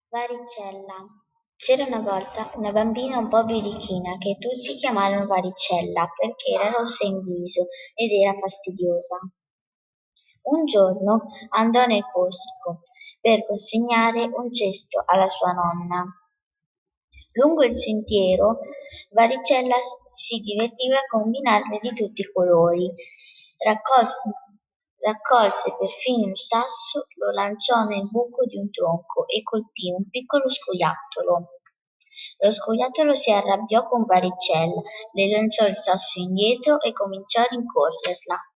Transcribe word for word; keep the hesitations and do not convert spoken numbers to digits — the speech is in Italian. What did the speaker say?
Varicella. C'era una volta una bambina un po' birichina che tutti chiamarono Varicella perché era rossa in viso ed era fastidiosa. Un giorno andò nel bosco per consegnare un cesto alla sua nonna. Lungo il sentiero Varicella si divertiva a combinarne di tutti i colori. Raccolse, raccolse perfino un sasso, lo lanciò nel buco di un tronco e colpì un piccolo scoiattolo. Lo scoiattolo si arrabbiò con Varicella, le lanciò il sasso indietro e cominciò a rincorrerla.